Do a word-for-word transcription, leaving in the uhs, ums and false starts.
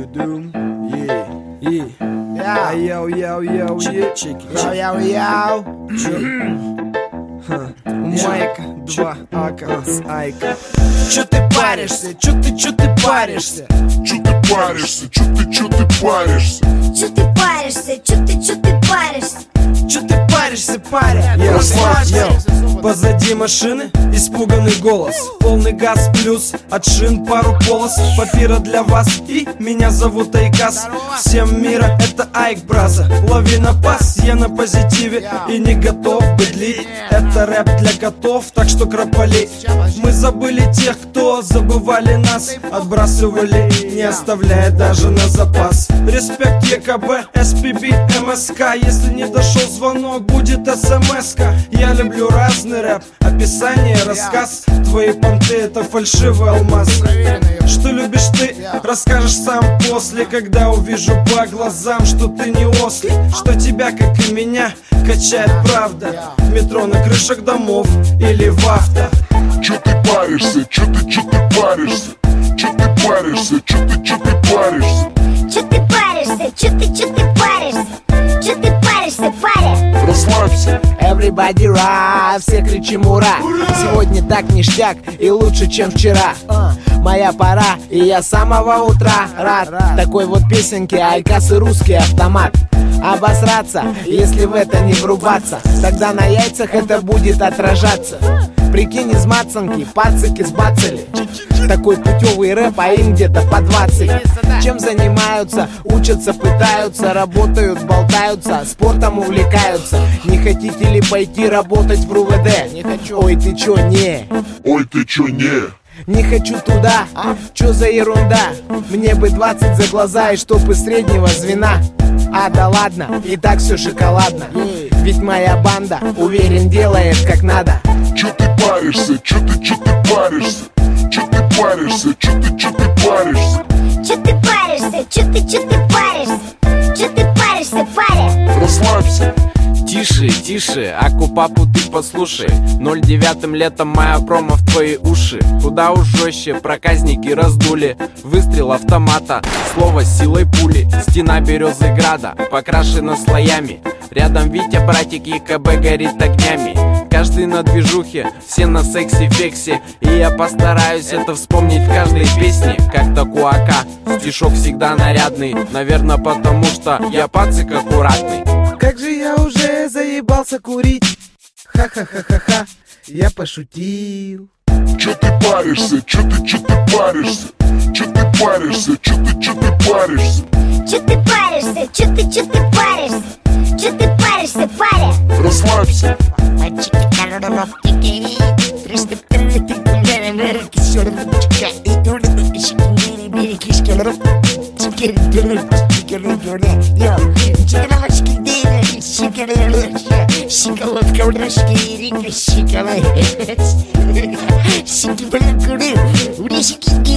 doom. Yeah, yeah. Yo, yo, yo, yo. Yo, yo, yo. У Майка два ака с Айка. Чё ты паришься? Чё ты, чё ты паришься? Чё ты паришься? Чё ты, чё ты паришься? Чё ты паришься? Чё ты, чё ты паришься? Чё ты паришься, паря? Йоу, йоу. Позади машины испуганный голос. Полный газ плюс от шин пару полос. Папира для вас и меня зовут Айкас. Всем мира это Айк, браза. Лови на пас, я на позитиве и не готов быдлить. Это рэп для котов, так что кропали. Мы забыли тех, кто забывали нас. Отбрасывали, не оставляя даже на запас. Респект ЕКБ, СПБ, МСК. Если не дошел звонок, будет СМС-ка. Я люблю разный рэп, описание, рассказ. Твои понты это фальшивый алмаз. Что любишь ты, расскажешь сам после. Когда увижу по глазам, что ты не ослик. Что тебя, как и меня, качает правда. В метро, на крышах домов или в авто. Чё ты паришься? Чё ты, чё ты паришься? Чё ты паришься? Чё ты, чё ты паришься? Чё ты паришься? Чё ты, чё ты паришься? Чё ты паришься, паря? Расслабься. Everybody ride, все кричим ура. Сегодня так ништяк и лучше, чем вчера. Моя пора, и я с самого утра рад такой вот песенке. Айкас и русский автомат. Обосраться, если в это не врубаться, тогда на яйцах это будет отражаться. Прикинь, из мацанки пацики сбацали. Такой путевый рэп, а им где-то по двадцать. Чем занимаются? Учатся, пытаются, работают, болтаются, спортом увлекаются. Не хотите ли пойти работать в РУВД? Не хочу. Ой, ты чё, не? Ой, ты чё, не? Не хочу туда, а? Чё за ерунда? Мне бы двадцать за глаза и чтоб из среднего звена. А да ладно, и так все шоколадно. Ведь моя банда, уверен, делает как надо. Чё ты паришься? Чё ты, чё ты паришься? Чё ты паришься? Чё ты, чё ты паришься? Чё ты паришься? Чё ты, чё ты паришься? Чё ты паришься, паря? Расслабься. Тише, тише, Аку-папу ты послушай. ноль девятым летом моя промо в твои уши. Куда уж жестче, проказники раздули. Выстрел автомата, слово силой пули. Стена березы града, покрашена слоями. Рядом Витя, братик ЕКБ горит огнями. Каждый на движухе, все на сексе-фексе. И я постараюсь это вспомнить в каждой песне. Как Такуака, стишок всегда нарядный. Наверное, потому что я пацик аккуратный. Как же я уже заебался курить. Ха-ха-ха-ха-ха, я пошутил. Чё ты паришься? Чё ты, чё ты паришься? Чё ты паришься? Чё ты, чё ты паришься? Чё ты паришься? Чё ты, чё ты паришься? Чё ты паришься, паря? Расслабься. Шоколадка в рашке, шоколад. Сики, блин, курю, урежики,